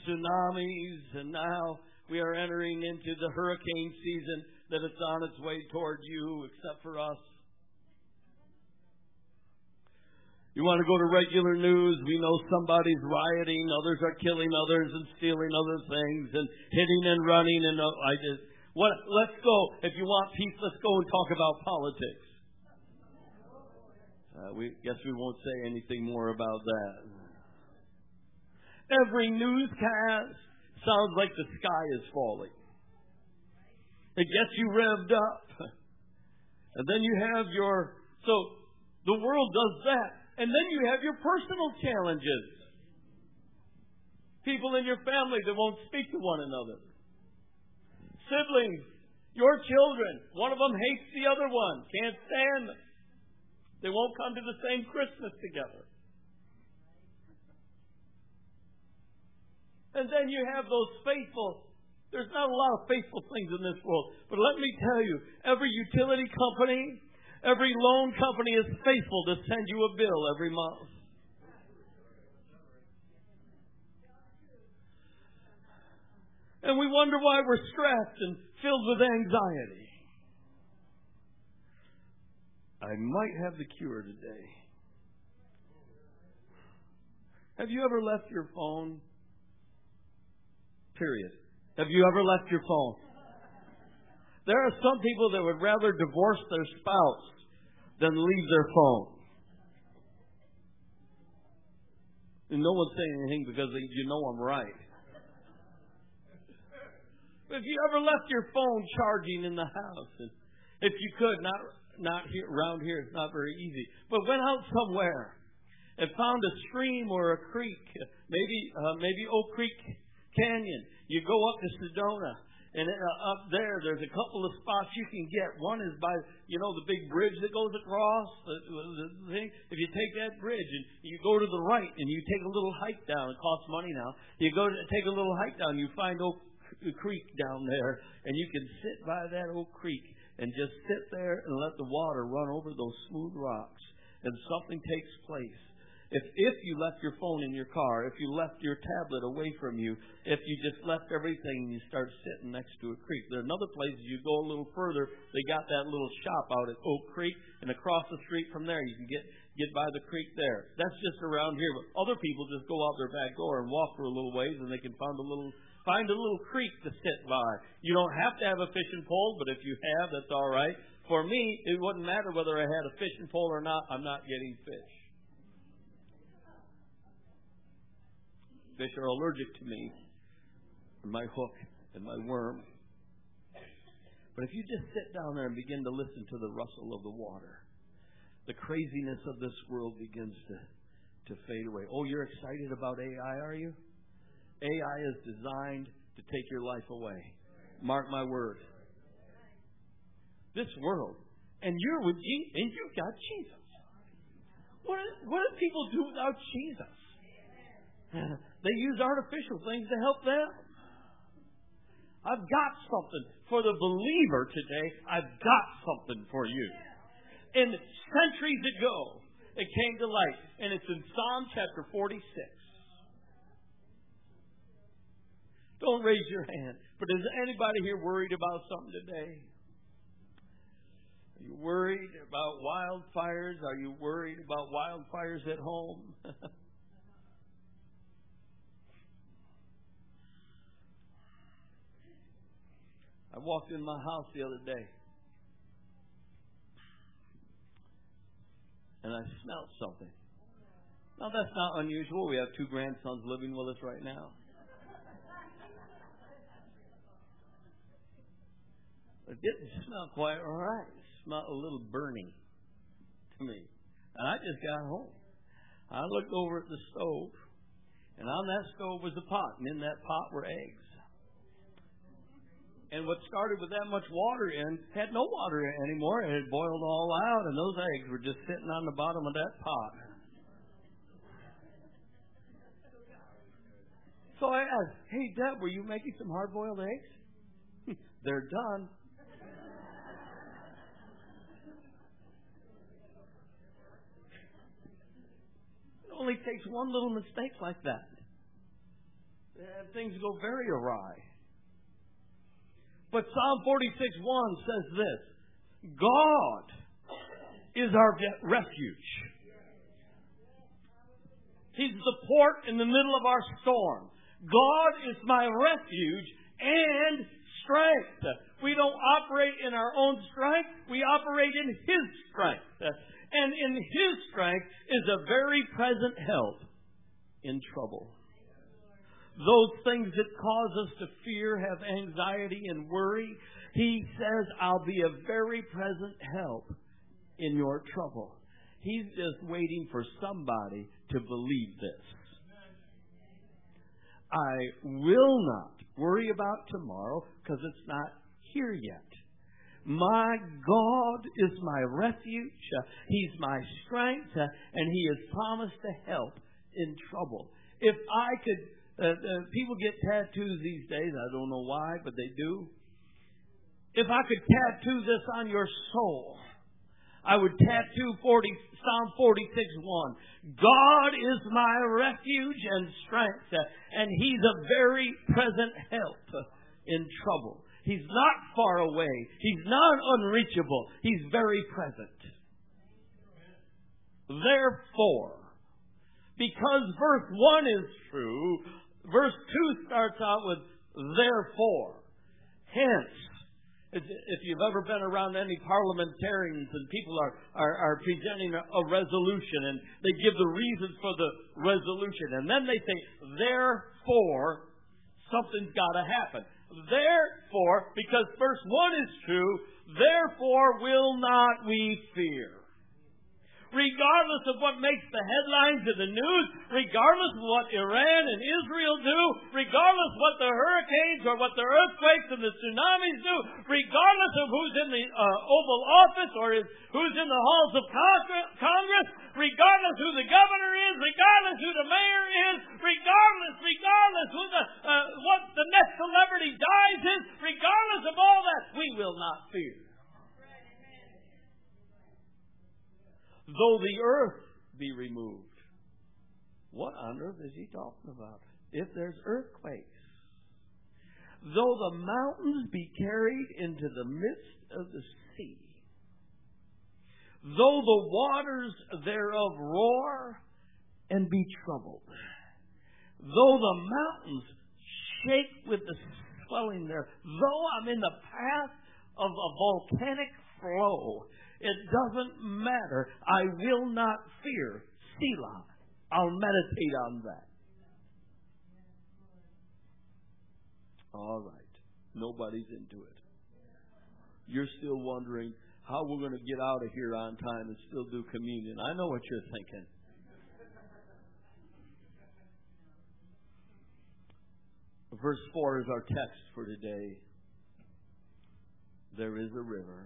tsunamis, and now we are entering into the hurricane season that it's on its way toward you, except for us. You want to go to regular news, we know somebody's rioting, others are killing others and stealing other things and hitting and running. And let's go. If you want peace, let's go and talk about politics. We won't say anything more about that. Every newscast sounds like the sky is falling. It gets you revved up. And then you have so the world does that. And then you have your personal challenges. People in your family that won't speak to one another. Siblings, your children, one of them hates the other one, can't stand them. They won't come to the same Christmas together. And then you have those faithful. There's not a lot of faithful things in this world. But let me tell you, every utility company, every loan company is faithful to send you a bill every month. And we wonder why we're stressed and filled with anxiety. I might have the cure today. Have you ever left your phone? Period. Have you ever left your phone? There are some people that would rather divorce their spouse than leave their phone. And no one's saying anything because you know I'm right. If you ever left your phone charging in the house, and if you could, not here, around here, it's not very easy, but went out somewhere and found a stream or a creek, maybe Oak Creek Canyon. You go up to Sedona, and up there's a couple of spots you can get. One is by, the big bridge that goes across the thing. If you take that bridge and you go to the right and you take a little hike down, it costs money now. You go to take a little hike down, you find Oak Creek down there, and you can sit by that Oak Creek and just sit there and let the water run over those smooth rocks, and something takes place. If you left your phone in your car, if you left your tablet away from you, if you just left everything and you start sitting next to a creek. There are other places you go a little further, they got that little shop out at Oak Creek, and across the street from there you can get by the creek there. That's just around here. But other people just go out their back door and walk for a little ways, and they can find a little creek to sit by. You don't have to have a fishing pole, but if you have, that's all right. For me, it wouldn't matter whether I had a fishing pole or not. I'm not getting fish. Fish are allergic to me, and my hook and my worm. But if you just sit down there and begin to listen to the rustle of the water, the craziness of this world begins to fade away. Oh, you're excited about AI, are you? AI is designed to take your life away. Mark my words. This world, and you're with Jesus, and you've got Jesus. What do people do without Jesus? They use artificial things to help them. I've got something for the believer today. I've got something for you. And centuries ago, it came to light, and it's in Psalm chapter 46. Don't raise your hand. But is anybody here worried about something today? Are you worried about wildfires? Are you worried about wildfires at home? I walked in my house the other day, and I smelled something. Now, that's not unusual. We have 2 grandsons living with us right now. It didn't smell quite right. It smelled a little burning to me. And I just got home. I looked over at the stove, and on that stove was a pot, and in that pot were eggs. And what started with that much water in had no water in it anymore. It had boiled all out, and those eggs were just sitting on the bottom of that pot. So I asked, "Hey, Deb, were you making some hard-boiled eggs?" "They're done." It only takes one little mistake like that. things go very awry. But Psalm 46:1 says this: God is our refuge. He's the port in the middle of our storm. God is my refuge and strength. We don't operate in our own strength. We operate in His strength. And in His strength is a very present help in trouble. Those things that cause us to fear, have anxiety and worry, He says, I'll be a very present help in your trouble. He's just waiting for somebody to believe this. I will not worry about tomorrow because it's not here yet. My God is my refuge. He's my strength, and He has promised to help in trouble. If I could, people get tattoos these days. I don't know why, but they do. If I could tattoo this on your soul, I would tattoo Psalm 46:1. God is my refuge and strength, and He's a very present help in trouble. He's not far away. He's not unreachable. He's very present. Therefore, because verse 1 is true, verse 2 starts out with therefore. Hence, if you've ever been around any parliamentarians and people are presenting a resolution and they give the reasons for the resolution, and then they say, therefore, something's got to happen. Therefore, because verse 1 is true, therefore will not we fear. Regardless of what makes the headlines of the news, regardless of what Iran and Israel do, regardless of what the hurricanes or what the earthquakes and the tsunamis do, regardless of who's in the Oval Office or who's in the halls of Congress, regardless who the governor is, regardless who the mayor is, regardless who what the next celebrity dies is, regardless of all that, we will not fear. Though the earth be removed. What on earth is he talking about? If there's earthquakes. Though the mountains be carried into the midst of the sea. Though the waters thereof roar and be troubled. Though the mountains shake with the swelling there. Though I'm in the path of a volcanic flow. It doesn't matter. I will not fear. Selah. I'll meditate on that. All right. Nobody's into it. You're still wondering how we're going to get out of here on time and still do communion. I know what you're thinking. Verse 4 is our text for today. There is a river.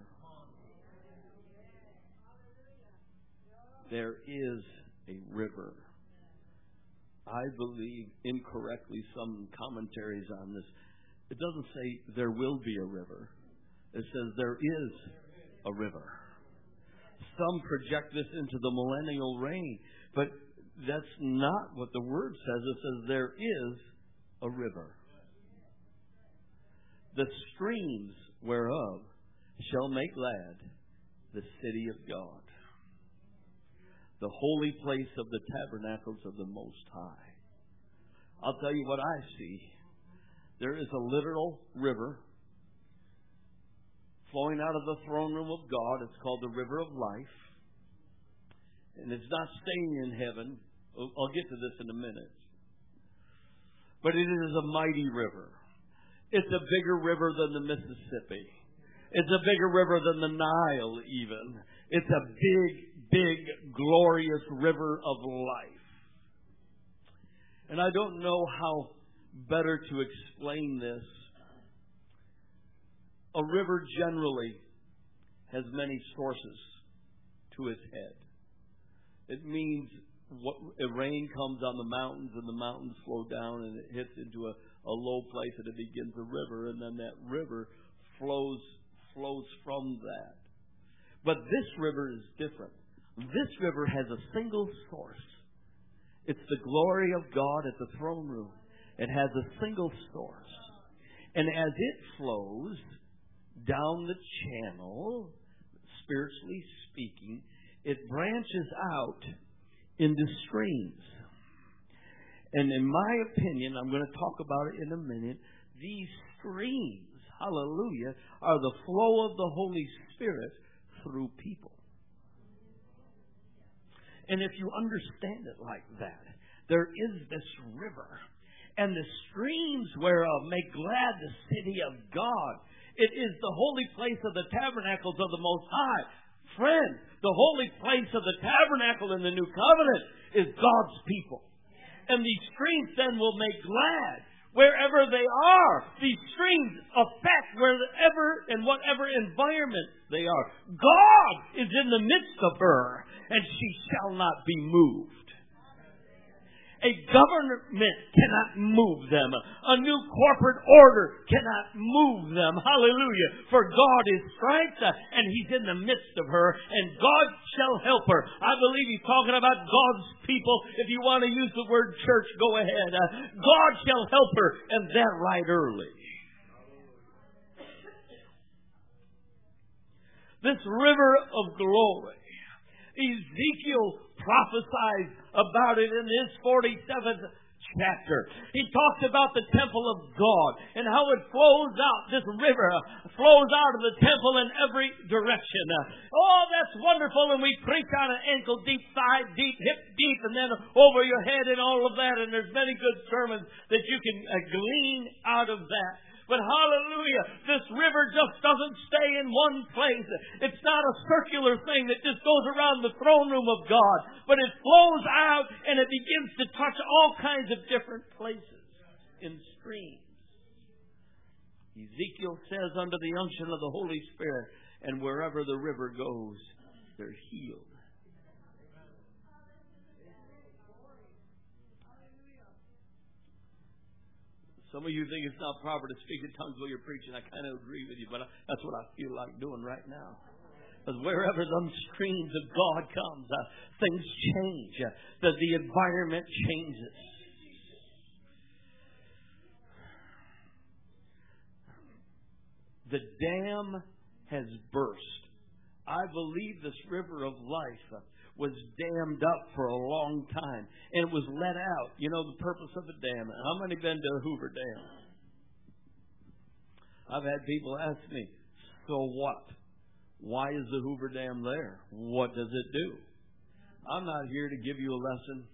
There is a river. I believe incorrectly some commentaries on this. It doesn't say there will be a river. It says there is a river. Some project this into the millennial reign, but that's not what the word says. It says there is a river. The streams whereof shall make glad the city of God, the holy place of the tabernacles of the Most High. I'll tell you what I see. There is a literal river flowing out of the throne room of God. It's called the River of Life. And it's not staying in heaven. I'll get to this in a minute. But it is a mighty river. It's a bigger river than the Mississippi. It's a bigger river than the Nile even. It's a big, glorious river of life. And I don't know how better to explain this. A river generally has many sources to its head. It means rain comes on the mountains and the mountains flow down and it hits into a low place and it begins a river, and then that river flows from that. But this river is different. This river has a single source. It's the glory of God at the throne room. It has a single source. And as it flows down the channel, spiritually speaking, it branches out into streams. And in my opinion, I'm going to talk about it in a minute, these streams, hallelujah, are the flow of the Holy Spirit through people. And if you understand it like that, there is this river, and the streams whereof make glad the city of God. It is the holy place of the tabernacles of the Most High. Friend, the holy place of the tabernacle in the New Covenant is God's people. And these streams then will make glad wherever they are. These streams affect wherever and whatever environment they are. God is in the midst of her, and she shall not be moved. A government cannot move them. A new corporate order cannot move them. Hallelujah. For God is strength, and He's in the midst of her, and God shall help her. I believe He's talking about God's people. If you want to use the word church, go ahead. God shall help her, and that right early. This river of glory, Ezekiel prophesies about it in his 47th chapter. He talks about the temple of God and how it flows out. This river flows out of the temple in every direction. Oh, that's wonderful. And we preach on an ankle deep, side deep, hip deep, and then over your head and all of that. And there's many good sermons that you can glean out of that. But hallelujah, this river just doesn't stay in one place. It's not a circular thing that just goes around the throne room of God. But it flows out and it begins to touch all kinds of different places in streams. Ezekiel says under the unction of the Holy Spirit, and wherever the river goes, they're healed. Some of you think it's not proper to speak in tongues while you're preaching. I kind of agree with you, but that's what I feel like doing right now. Because wherever the streams of God comes, things change. The environment changes. The dam has burst. I believe this river of life was dammed up for a long time. And it was let out. You know the purpose of a dam. How many been to Hoover Dam? I've had people ask me, so what? Why is the Hoover Dam there? What does it do? I'm not here to give you a lesson.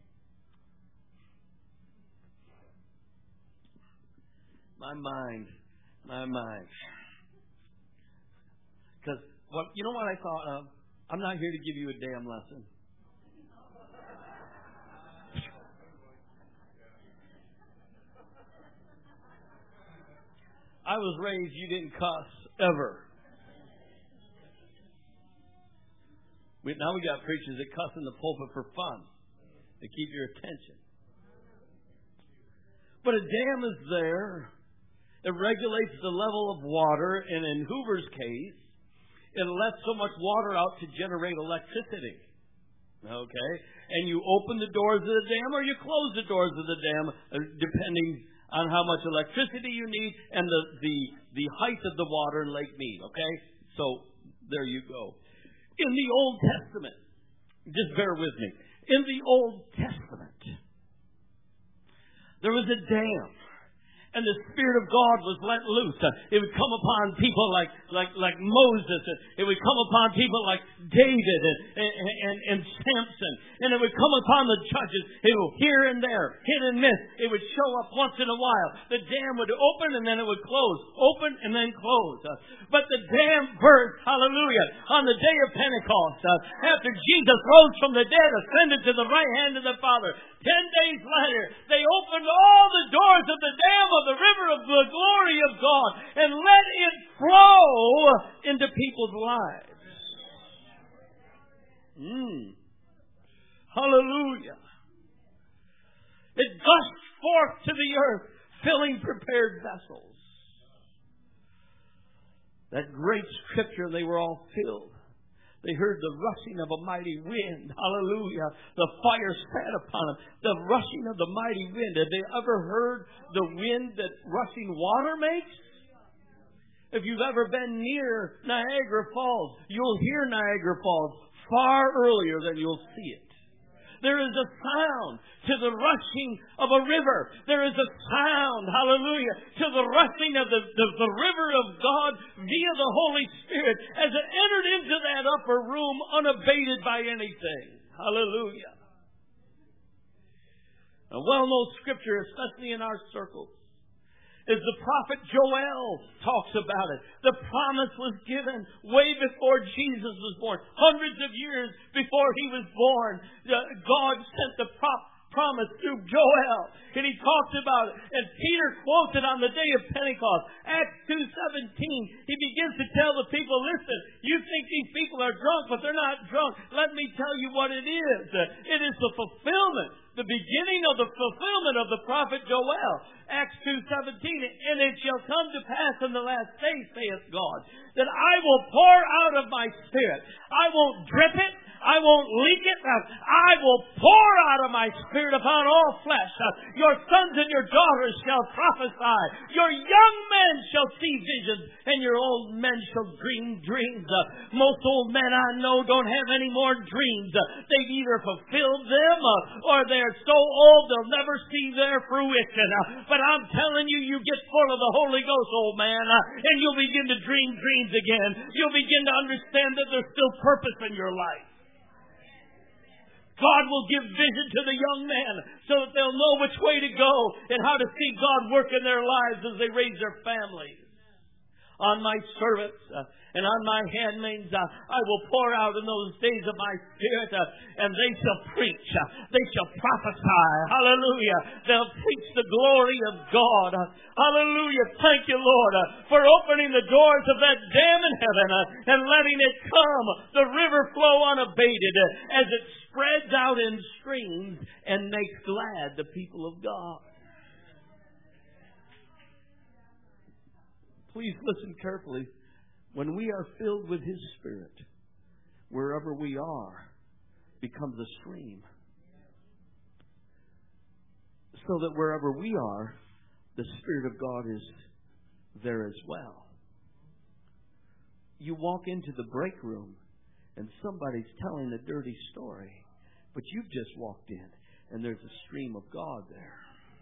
My mind. Because, you know what I thought of? I'm not here to give you a damn lesson. I was raised, you didn't cuss, ever. Now we got preachers that cuss in the pulpit for fun, to keep your attention. But a dam is there. It regulates the level of water, and in Hoover's case, it lets so much water out to generate electricity. Okay? And you open the doors of the dam or you close the doors of the dam, depending on how much electricity you need and the height of the water in Lake Mead. Okay? So, there you go. In the Old Testament, just bear with me. In the Old Testament, there was a dam. And the Spirit of God was let loose. It would come upon people like Moses. It would come upon people like David and Samson. And it would come upon the judges. It would here and there, hit and miss. It would show up once in a while. The dam would open and then it would close. Open and then close. But the dam burst, hallelujah, on the day of Pentecost. After Jesus rose from the dead, ascended to the right hand of the Father. 10 days later, they opened all the doors of the dam of the river of the glory of God and let it flow into people's lives. Hallelujah. It gushed forth to the earth, filling prepared vessels. That great scripture, they were all filled. They heard the rushing of a mighty wind. Hallelujah. The fire sat upon them. The rushing of the mighty wind. Have they ever heard the wind that rushing water makes? If you've ever been near Niagara Falls, you'll hear Niagara Falls far earlier than you'll see it. There is a sound to the rushing of a river. There is a sound, hallelujah, to the rushing of the river of God via the Holy Spirit as it entered into that upper room unabated by anything. Hallelujah. A well-known scripture, especially in our circles, is the prophet Joel talks about it. The promise was given way before Jesus was born. Hundreds of years before he was born, God sent the promise through Joel. And he talked about it. And Peter quotes it on the day of Pentecost. Acts 2:17. He begins to tell the people, listen, you think these people are drunk, but they're not drunk. Let me tell you what it is. It is the fulfillment. The beginning of the fulfillment of the prophet Joel. Acts 2:17. And it shall come to pass in the last days, saith God, that I will pour out of my Spirit. I won't drip it. I won't leak it. I will pour out of my Spirit upon all flesh. Your sons and your daughters shall prophesy. Your young men shall see visions, and your old men shall dream dreams. Most old men I know don't have any more dreams. They've either fulfilled them or they're so old they'll never see their fruition. But I'm telling you, you get full of the Holy Ghost, old man, and you'll begin to dream dreams again. You'll begin to understand that there's still purpose in your life. God will give vision to the young men so that they'll know which way to go and how to see God work in their lives as they raise their families. On my servants and on my handmaids I will pour out in those days of my Spirit, and they shall preach. They shall prophesy. Hallelujah. They'll preach the glory of God. Hallelujah. Thank you, Lord, for opening the doors of that dam in heaven and letting it come, the river flow unabated as it spreads out in streams and makes glad the people of God. Please listen carefully. When we are filled with His Spirit, wherever we are becomes a stream. So that wherever we are, the Spirit of God is there as well. You walk into the break room and somebody's telling a dirty story, but you've just walked in and there's a stream of God there.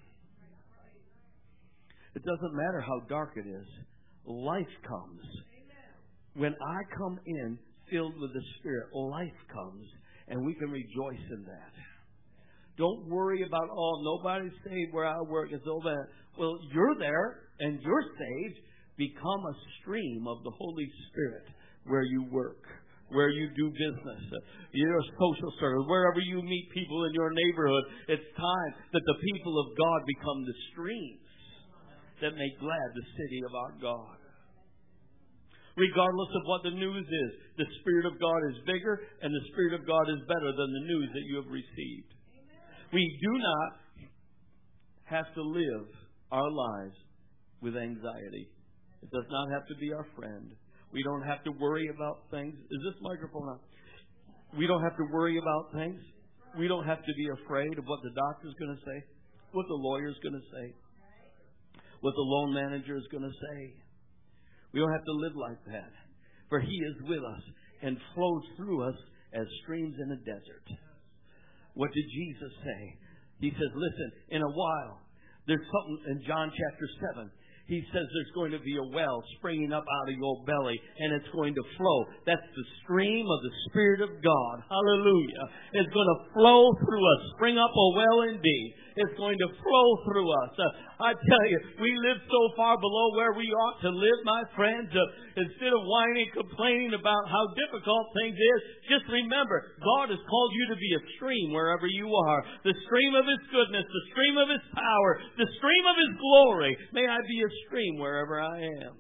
It doesn't matter how dark it is. Life comes. When I come in filled with the Spirit, life comes, and we can rejoice in that. Don't worry about, nobody's saved where I work. It's all that. Well, you're there, and you're saved. Become a stream of the Holy Spirit where you work, where you do business, your social service, wherever you meet people in your neighborhood. It's time that the people of God become the streams that make glad the city of our God. Regardless of what the news is, the Spirit of God is bigger and the Spirit of God is better than the news that you have received. Amen. We do not have to live our lives with anxiety. It does not have to be our friend. We don't have to worry about things. Is this microphone on? We don't have to worry about things. We don't have to be afraid of what the doctor's going to say, what the lawyer's going to say, what the loan manager is going to say. We don't have to live like that. For He is with us and flows through us as streams in a desert. What did Jesus say? He says, listen, in a while, there's something in John chapter 7. He says there's going to be a well springing up out of your belly, and it's going to flow. That's the stream of the Spirit of God. Hallelujah. It's going to flow through us. Spring up a well indeed. It's going to flow through us. I tell you, we live so far below where we ought to live, my friends. Instead of whining, complaining about how difficult things is, just remember, God has called you to be a stream wherever you are. The stream of His goodness, the stream of His power, the stream of His glory. May I be a stream wherever I am.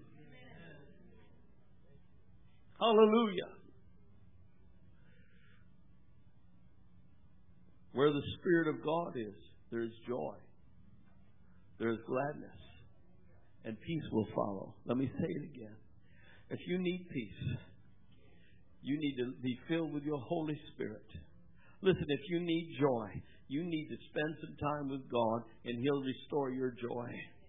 Hallelujah. Where the Spirit of God is, there is joy. There is gladness. And peace will follow. Let me say it again. If you need peace, You need to be filled with your Holy Spirit. Listen, if you need joy, you need to spend some time with God, and He'll restore your joy.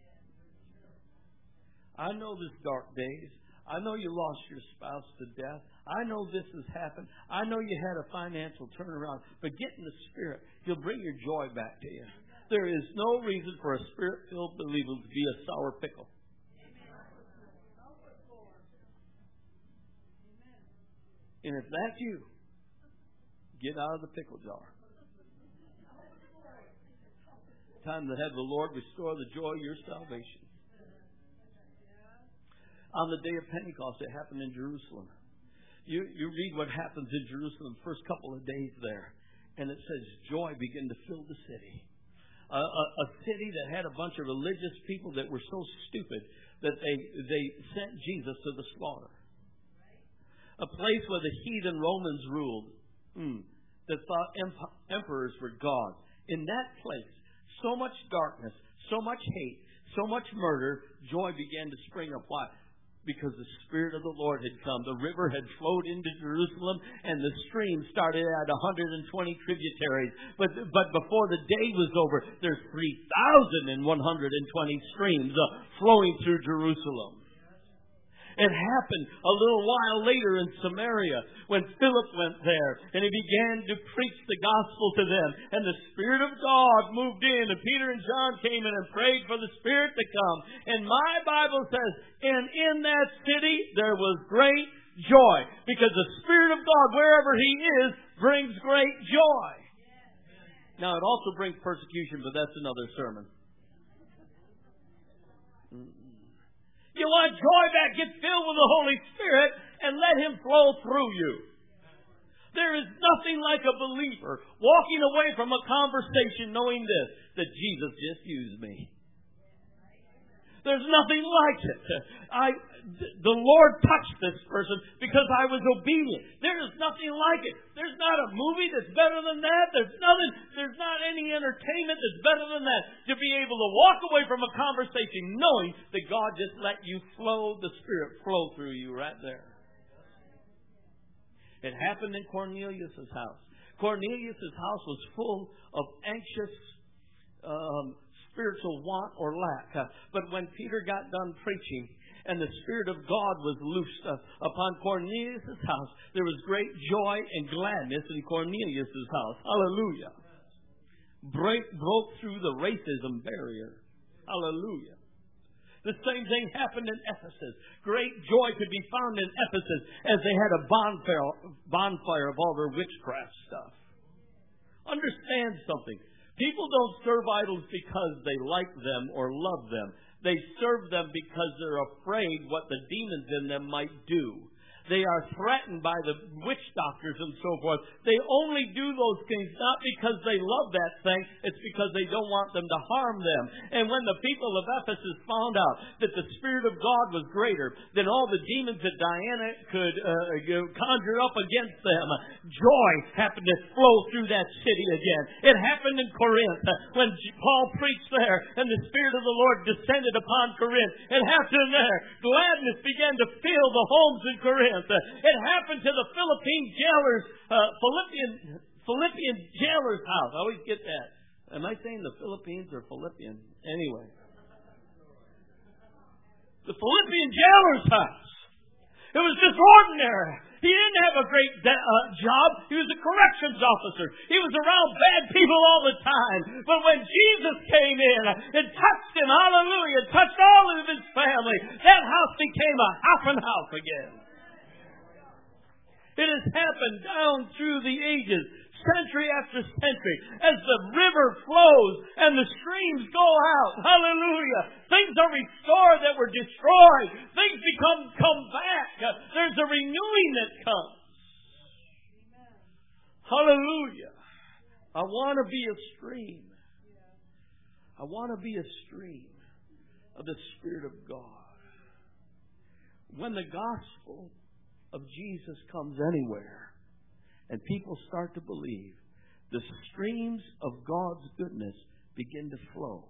I know this dark days. I know you lost your spouse to death. I know this has happened. I know you had a financial turnaround. But get in the Spirit. He'll bring your joy back to you. There is no reason for a Spirit-filled believer to be a sour pickle. And if that's you, get out of the pickle jar. Time to have the Lord restore the joy of your salvation. On the day of Pentecost, it happened in Jerusalem. You read what happens in Jerusalem the first couple of days there, and it says joy began to fill the city. A city that had a bunch of religious people that were so stupid that they sent Jesus to the slaughter. A place where the heathen Romans ruled, that thought emperors were gods. In that place, so much darkness, so much hate, so much murder, joy began to spring up. Why? Because the Spirit of the Lord had come. The river had flowed into Jerusalem, and the stream started at 120 tributaries. But before the day was over, there's 3,120 streams flowing through Jerusalem. It happened a little while later in Samaria when Philip went there and he began to preach the gospel to them. And the Spirit of God moved in, and Peter and John came in and prayed for the Spirit to come. And my Bible says, and in that city there was great joy, because the Spirit of God, wherever He is, brings great joy. Now it also brings persecution, but that's another sermon. You want joy back? Get filled with the Holy Spirit and let Him flow through you. There is nothing like a believer walking away from a conversation knowing this, that Jesus just used me. There's nothing like it. The Lord touched this person because I was obedient. There is nothing like it. There's not a movie that's better than that. There's not any entertainment that's better than that. To be able to walk away from a conversation knowing that God just let you flow, the Spirit flow through you right there. It happened in Cornelius' house. Cornelius' house was full of anxious spiritual want or lack. But when Peter got done preaching and the Spirit of God was loosed upon Cornelius' house, there was great joy and gladness in Cornelius' house. Hallelujah. Broke through the racism barrier. Hallelujah. The same thing happened in Ephesus. Great joy could be found in Ephesus as they had a bonfire of all their witchcraft stuff. Understand something. People don't serve idols because they like them or love them. They serve them because they're afraid what the demons in them might do. They are threatened by the witch doctors and so forth. They only do those things not because they love that thing. It's because they don't want them to harm them. And when the people of Ephesus found out that the Spirit of God was greater than all the demons that Diana could conjure up against them, joy happened to flow through that city again. It happened in Corinth when Paul preached there and the Spirit of the Lord descended upon Corinth. It happened there. Gladness began to fill the homes in Corinth. It happened to the Philippine jailer's house. I always get that. Am I saying the Philippines or Philippian? Anyway. The Philippian jailer's house. It was just ordinary. He didn't have a great job. He was a corrections officer. He was around bad people all the time. But when Jesus came in and touched him, hallelujah, touched all of his family, that house became a happen house again. It has happened down through the ages, century after century, as the river flows and the streams go out. Hallelujah. Things are restored that were destroyed. Things come back. There's a renewing that comes. Hallelujah. I want to be a stream. I want to be a stream of the Spirit of God. When the gospel of Jesus comes anywhere and people start to believe, the streams of God's goodness begin to flow.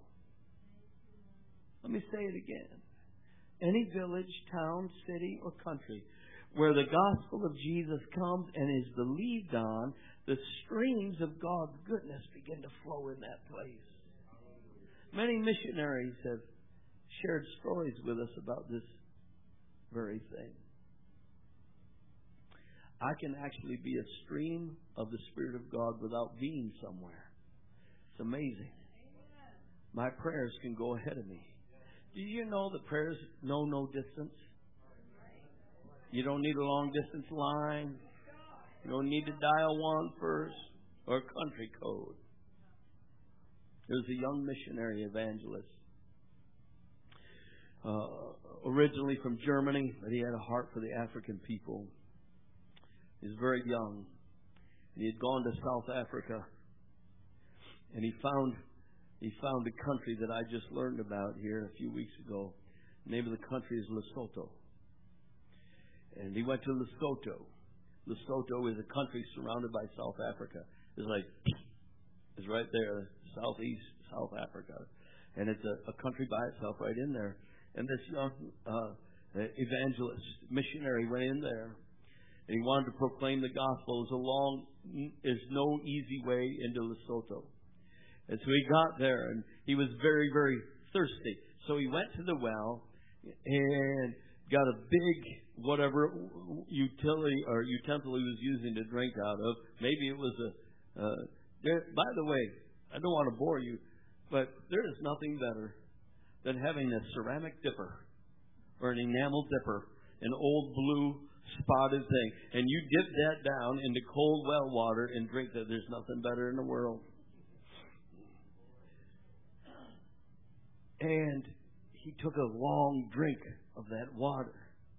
Let me say it again. Any village, town, city, or country where the gospel of Jesus comes and is believed on, the streams of God's goodness begin to flow in that place. Many missionaries have shared stories with us about this very thing. I can actually be a stream of the Spirit of God without being somewhere. It's amazing. My prayers can go ahead of me. Do you know that prayers know no distance? You don't need a long distance line. You don't need to dial 1 first or a country code. There's a young missionary evangelist, originally from Germany, but he had a heart for the African people. He was very young. He had gone to South Africa, and he found a country that I just learned about here a few weeks ago. The name of the country is Lesotho. And he went to Lesotho. Lesotho is a country surrounded by South Africa. It's right there, southeast South Africa. And it's a country by itself right in there. And this young evangelist, missionary went in there. And he wanted to proclaim the gospel. There's no easy way into Lesotho. And so he got there, and he was very, very thirsty. So he went to the well and got a big whatever utility or utensil he was using to drink out of. Maybe it was by the way, I don't want to bore you, but there is nothing better than having a ceramic dipper or an enamel dipper, an old blue spotted thing, and you dip that down into cold well water and drink that. There's nothing better in the world. And he took a long drink of that water.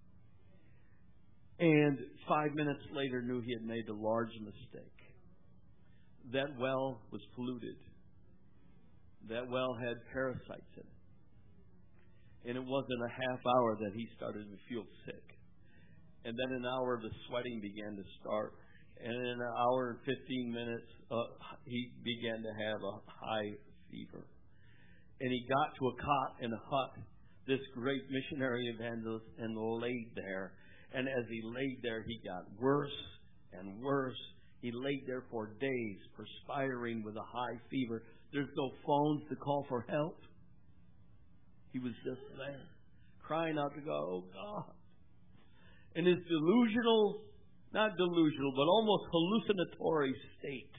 And 5 minutes later knew he had made a large mistake. That well was polluted. That well had parasites in it. And it wasn't a half hour that he started to feel sick. And then an hour the sweating began to start. And in an hour and 15 minutes, he began to have a high fever. And he got to a cot in a hut, this great missionary evangelist, and laid there. And as he laid there, he got worse and worse. He laid there for days, perspiring with a high fever. There's no phones to call for help. He was just there, crying out to God, oh God. In his not delusional, but almost hallucinatory state,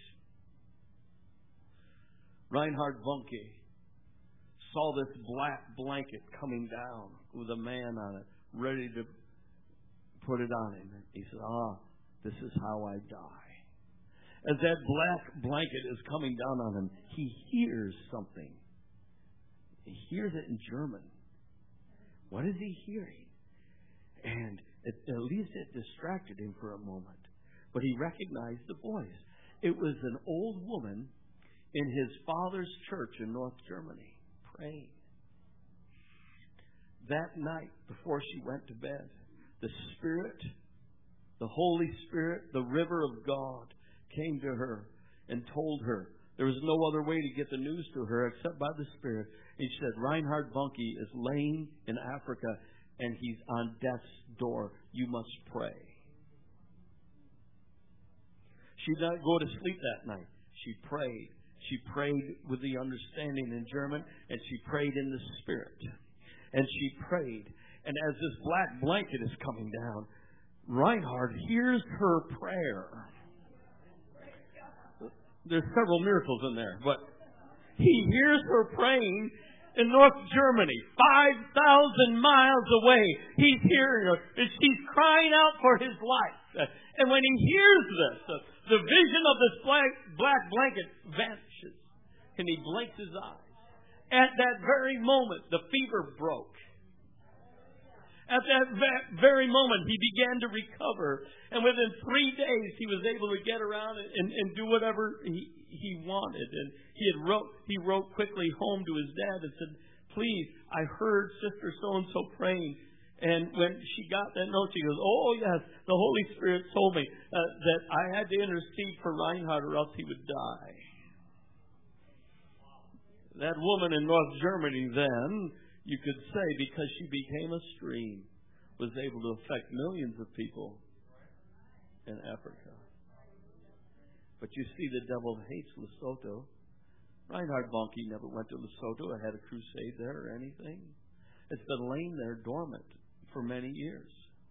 Reinhard Bonnke saw this black blanket coming down with a man on it, ready to put it on him. He said, this is how I die. As that black blanket is coming down on him, he hears something. He hears it in German. What is he hearing? And at least it distracted him for a moment. But he recognized the voice. It was an old woman in his father's church in North Germany praying. That night, before she went to bed, the Spirit, the Holy Spirit, the river of God, came to her and told her there was no other way to get the news to her except by the Spirit. He said, Reinhard Bonnke is laying in Africa and he's on death's door. You must pray. She did not go to sleep that night. She prayed. She prayed with the understanding in German, and she prayed in the Spirit. And she prayed. And as this black blanket is coming down, Reinhard hears her prayer. There's several miracles in there, but he hears her praying in North Germany, 5,000 miles away. He's hearing her, and she's crying out for his life. And when he hears this, the vision of this black blanket vanishes, and he blinks his eyes. At that very moment, the fever broke. At that very moment, he began to recover. And within 3 days, he was able to get around and do whatever he wanted. And he wrote quickly home to his dad and said, please, I heard Sister so-and-so praying. And when she got that note, she goes, oh, yes, the Holy Spirit told me that I had to intercede for Reinhard or else he would die. That woman in North Germany then, you could say, because she became a stream, was able to affect millions of people in Africa. But you see, the devil hates Lesotho. Reinhard Bonnke never went to Lesotho or had a crusade there or anything. It's been laying there dormant for many years.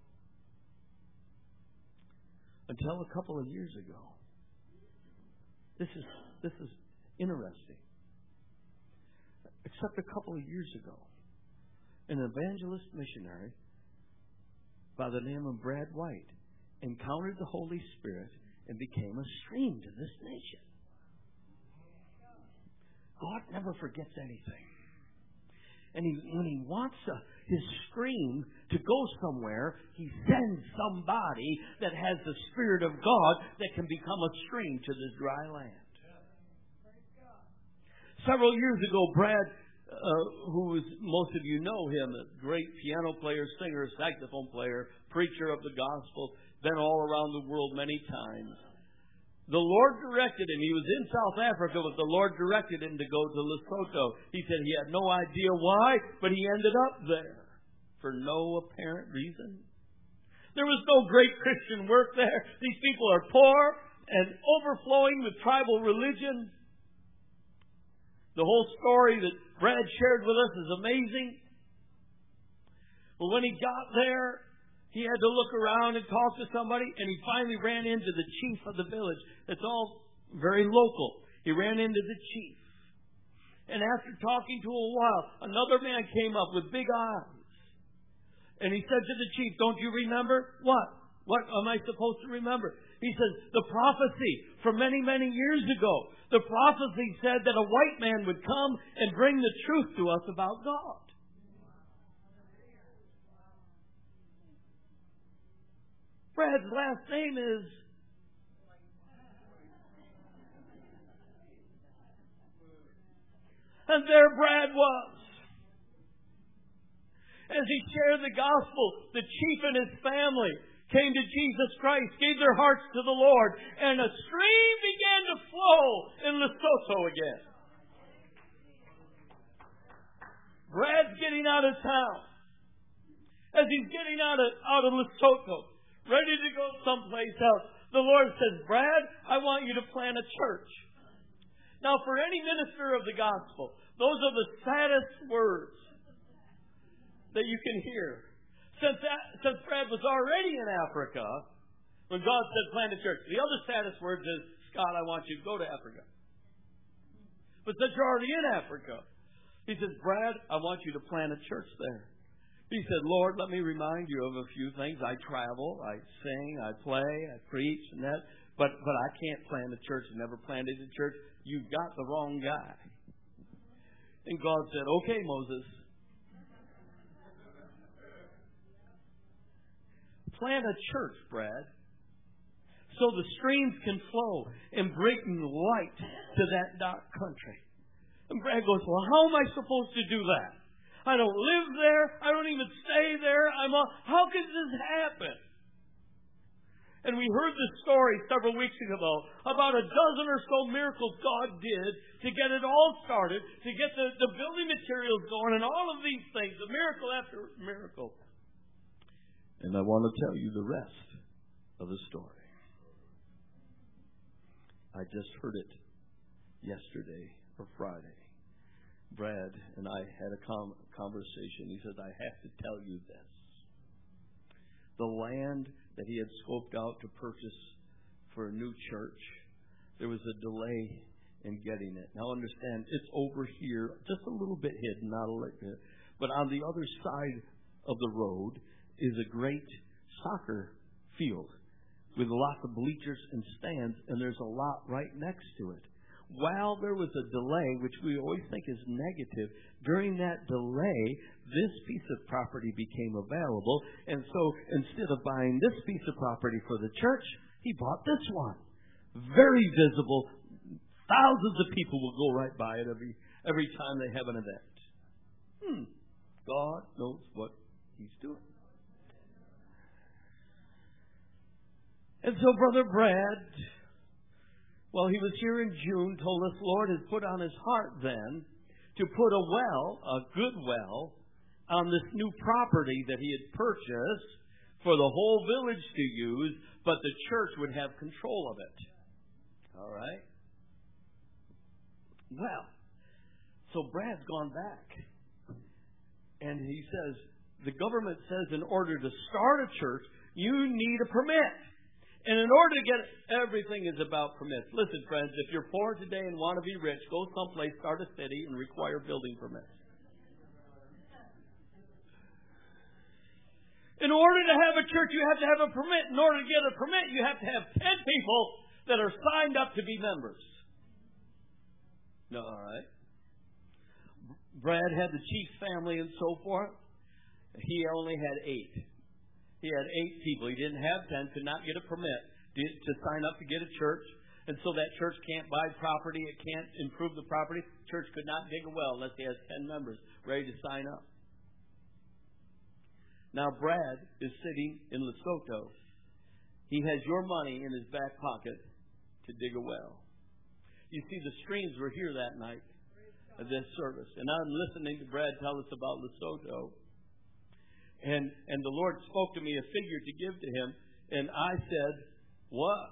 Until a couple of years ago. This is interesting. Except a couple of years ago, an evangelist missionary by the name of Brad White encountered the Holy Spirit and became a stream to this nation. God never forgets anything. And when He wants His stream to go somewhere, He sends somebody that has the Spirit of God that can become a stream to this dry land. Several years ago, Brad, who is, most of you know him, a great piano player, singer, saxophone player, preacher of the gospel, been all around the world many times. The Lord directed him. He was in South Africa, but the Lord directed him to go to Lesotho. He said he had no idea why, but he ended up there for no apparent reason. There was no great Christian work there. These people are poor and overflowing with tribal religion. The whole story that Brad shared with us is amazing. But when he got there, he had to look around and talk to somebody, and he finally ran into the chief of the village. It's all very local. He ran into the chief. And after talking to him a while, another man came up with big eyes. And he said to the chief, "Don't you remember?" "What? What am I supposed to remember?" He says, "The prophecy from many, many years ago. The prophecy said that a white man would come and bring the truth to us about God." Brad's last name is... And there Brad was. As he shared the gospel, the chief and his family came to Jesus Christ, gave their hearts to the Lord, and a stream began to flow in Lesotho again. Brad's getting out of town. As he's getting out of Lesotho, ready to go someplace else, the Lord says, "Brad, I want you to plant a church." Now, for any minister of the gospel, those are the saddest words that you can hear. Since Brad was already in Africa, when God said plant a church, the other saddest words is, "Scott, I want you to go to Africa." But since you're already in Africa, he says, "Brad, I want you to plant a church there." He said, "Lord, let me remind you of a few things. I travel, I sing, I play, I preach, and that, but I can't plant a church. I never planted a church. You've got the wrong guy." And God said, "Okay, Moses. Plant a church, Brad, so the streams can flow and bring light to that dark country." And Brad goes, "Well, how am I supposed to do that? I don't live there. I don't even stay there. How could this happen?" And we heard this story several weeks ago about a dozen or so miracles God did to get it all started, to get the building materials going, and all of these things, a miracle after miracle. And I want to tell you the rest of the story. I just heard it yesterday or Friday. Brad and I had a conversation. He said, "I have to tell you this. The land that he had scoped out to purchase for a new church, there was a delay in getting it. Now understand, it's over here, just a little bit hidden, not a little bit. But on the other side of the road is a great soccer field with lots of bleachers and stands, and there's a lot right next to it. While there was a delay, which we always think is negative, during that delay, this piece of property became available. And so instead of buying this piece of property for the church, he bought this one. Very visible. Thousands of people will go right by it every time they have an event. God knows what he's doing. And so Brother Brad, while he was here in June, told us the Lord has put on his heart then to put a well, a good well, on this new property that he had purchased for the whole village to use, but the church would have control of it. All right? Well, so Brad's gone back. And he says, the government says in order to start a church, you need a permit. And in order to get it, everything is about permits. Listen, friends, if you're poor today and want to be rich, go someplace, start a city, and require building permits. In order to have a church, you have to have a permit. In order to get a permit, you have to have 10 people that are signed up to be members. No, all right. Brad had the chief's family and so forth. He only had 8. He had 8 people. He didn't have 10, could not get a permit to sign up to get a church. And so that church can't buy property. It can't improve the property. Church could not dig a well unless he has 10 members ready to sign up. Now Brad is sitting in Lesotho. He has your money in his back pocket to dig a well. You see, the streams were here that night of this service. And I'm listening to Brad tell us about Lesotho. And the Lord spoke to me a figure to give to him. And I said, what?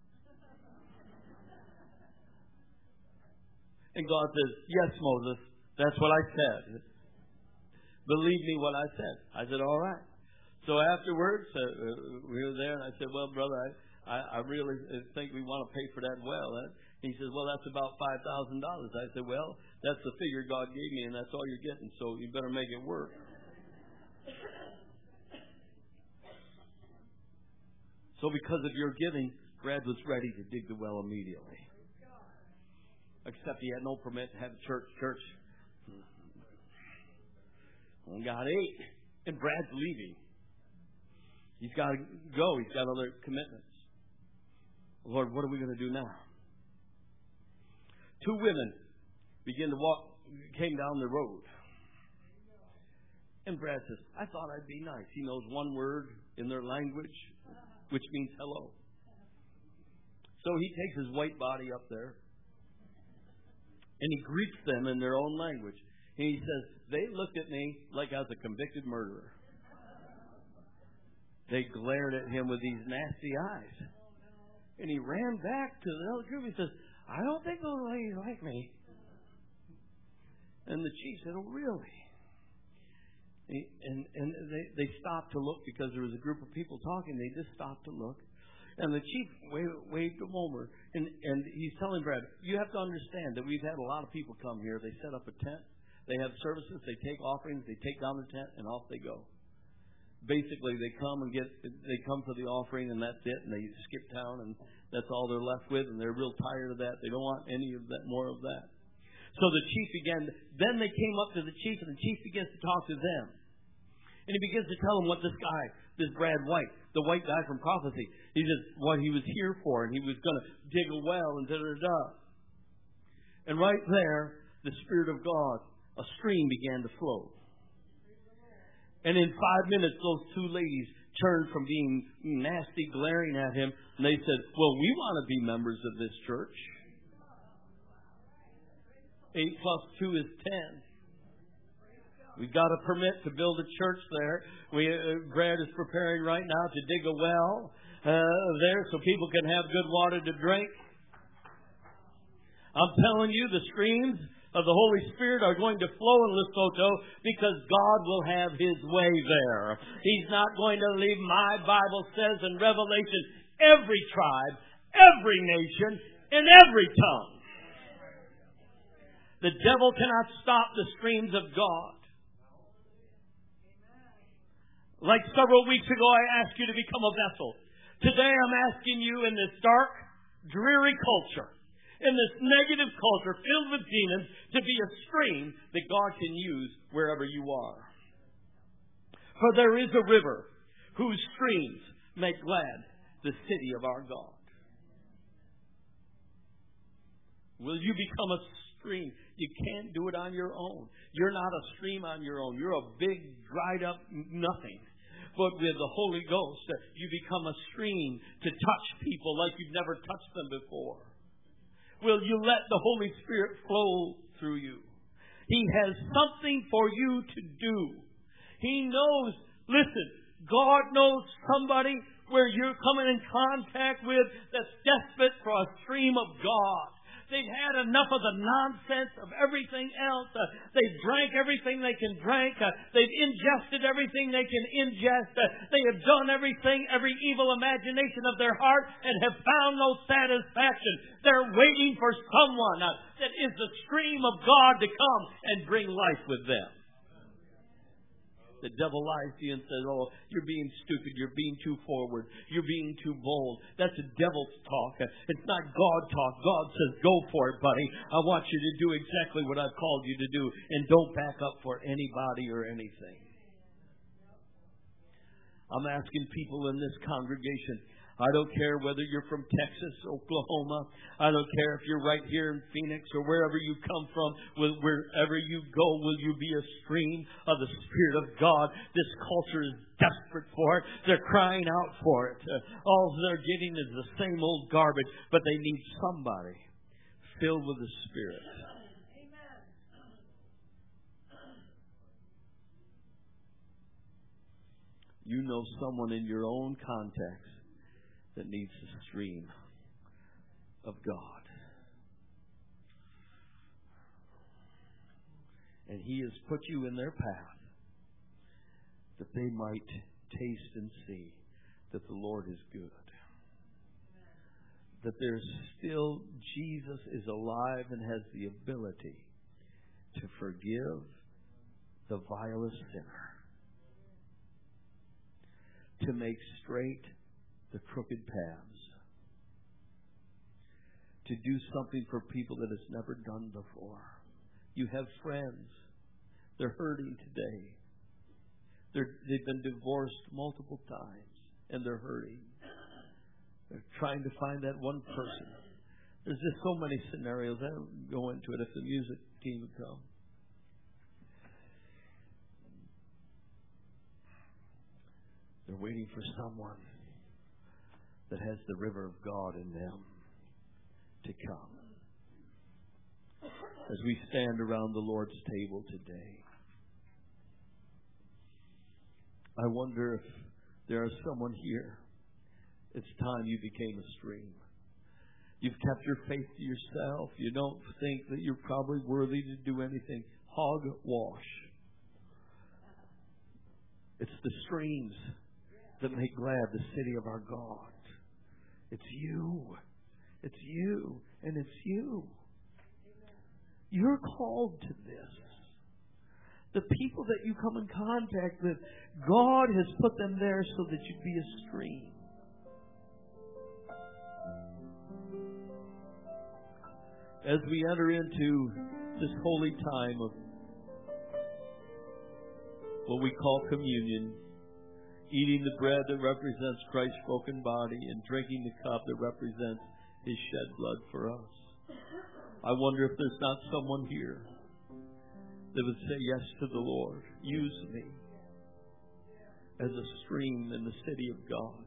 And God says, yes, Moses, that's what I said. Believe me what I said. I said, all right. So afterwards, we were there, and I said, well, brother, I really think we want to pay for that well. He says, well, that's about $5,000. I said, well, that's the figure God gave me, and that's all you're getting, so you better make it work. So because of your giving, Brad was ready to dig the well immediately. Except he had no permit to have a church. Only got 8. And Brad's leaving. He's got to go. He's got other commitments. Lord, what are we going to do now? 2 women came down the road. And Brad says, I thought I'd be nice. He knows one word in their language, which means hello. So he takes his white body up there. And he greets them in their own language. And he says, they looked at me like I was a convicted murderer. They glared at him with these nasty eyes. And he ran back to the other group. He says, I don't think those ladies like me. And the chief said, oh, really? And they stopped to look because there was a group of people talking. They just stopped to look. And the chief waved them over. And he's telling Brad, you have to understand that we've had a lot of people come here. They set up a tent. They have services. They take offerings. They take down the tent, and off they go. Basically, they come for the offering, and that's it. And they skip town, and that's all they're left with. And they're real tired of that. They don't want any of that, more of that. So the chief then they came up to the chief, and the chief begins to talk to them. And he begins to tell them what this Brad White, the white guy from prophecy, he says what he was here for, and he was going to dig a well, and da-da-da. And right there, the Spirit of God, a stream began to flow. And in 5 minutes, those 2 ladies turned from being nasty, glaring at him, and they said, well, we want to be members of this church. 8 plus 2 is 10. We've got a permit to build a church there. Brad is preparing right now to dig a well there so people can have good water to drink. I'm telling you, the streams of the Holy Spirit are going to flow in Lesotho because God will have His way there. He's not going to leave, my Bible says in Revelation, every tribe, every nation, and every tongue. The devil cannot stop the streams of God. Like several weeks ago, I asked you to become a vessel. Today, I'm asking you in this dark, dreary culture, in this negative culture filled with demons, to be a stream that God can use wherever you are. For there is a river whose streams make glad the city of our God. Will you become a stream? You can't do it on your own. You're not a stream on your own. You're a big, dried up nothing. But with the Holy Ghost, you become a stream to touch people like you've never touched them before. Will you let the Holy Spirit flow through you? He has something for you to do. He knows, listen, God knows somebody where you're coming in contact with that's desperate for a stream of God. They've had enough of the nonsense of everything else. They've drank everything they can drink. They've ingested everything they can ingest. They have done everything, every evil imagination of their heart, and have found no satisfaction. They're waiting for someone that is the stream of God to come and bring life with them. The devil lies to you and says, oh, you're being stupid. You're being too forward. You're being too bold. That's the devil's talk. It's not God talk. God says, go for it, buddy. I want you to do exactly what I've called you to do. And don't back up for anybody or anything. I'm asking people in this congregation, I don't care whether you're from Texas, Oklahoma. I don't care if you're right here in Phoenix or wherever you come from. Wherever you go, will you be a stream of the Spirit of God? This culture is desperate for it. They're crying out for it. All they're getting is the same old garbage, but they need somebody filled with the Spirit. You know someone in your own context that needs the stream of God. And He has put you in their path that they might taste and see that the Lord is good. That there's still, Jesus is alive and has the ability to forgive the vilest sinner. To make straight the crooked paths. To do something for people that it's never done before. You have friends. They're hurting today. They've been divorced multiple times and they're hurting. They're trying to find that one person. There's just so many scenarios. I don't go into it if the music team would come. They're waiting for someone that has the river of God in them to come. As we stand around the Lord's table today, I wonder if there is someone here. It's time you became a stream. You've kept your faith to yourself. You don't think that you're probably worthy to do anything. Hogwash. It's the streams that make glad the city of our God. It's you. It's you. And it's you. You're called to this. The people that you come in contact with, God has put them there so that you'd be a stream. As we enter into this holy time of what we call communion, eating the bread that represents Christ's broken body and drinking the cup that represents His shed blood for us. I wonder if there's not someone here that would say yes to the Lord. Use me as a stream in the city of God.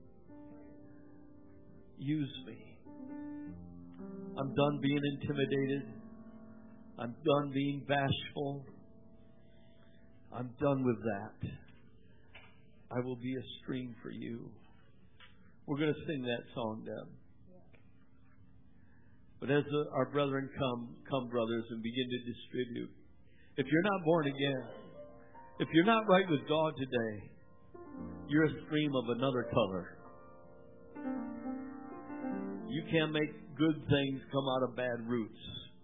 Use me. I'm done being intimidated. I'm done being bashful. I'm done with that. I will be a stream for you. We're going to sing that song, Deb. But as our brethren come, brothers, and begin to distribute. If you're not born again, if you're not right with God today, you're a stream of another color. You can't make good things come out of bad roots.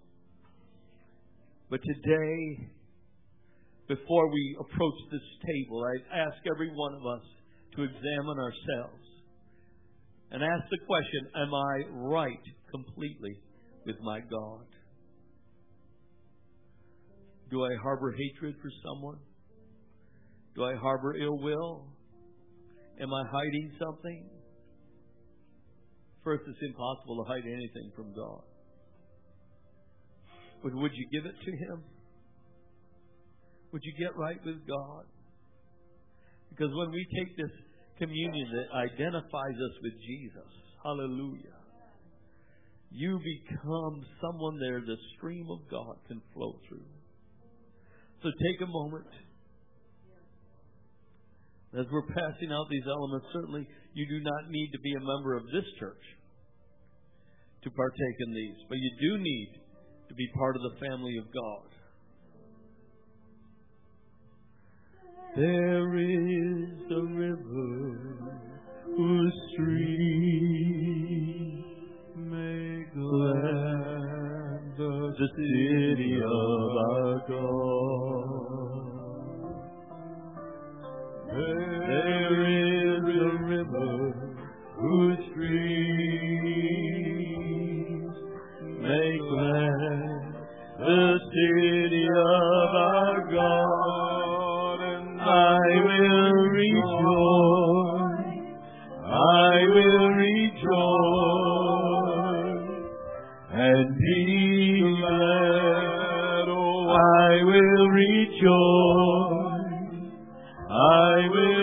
But today, before we approach this table, I ask every one of us to examine ourselves and ask the question, am I right completely with my God? Do I harbor hatred for someone? Do I harbor ill will? Am I hiding something? First, it's impossible to hide anything from God. But would you give it to Him? Would you get right with God? Because when we take this communion that identifies us with Jesus, hallelujah, you become someone there the stream of God can flow through. So take a moment As we're passing out these elements, certainly you do not need to be a member of this church to partake in these, but you do need to be part of the family of God. There is a river whose streams make glad the city of our God. There is a river whose streams make glad the city of our God, and I will rejoice, I will rejoice, and be glad, oh, I will rejoice, I will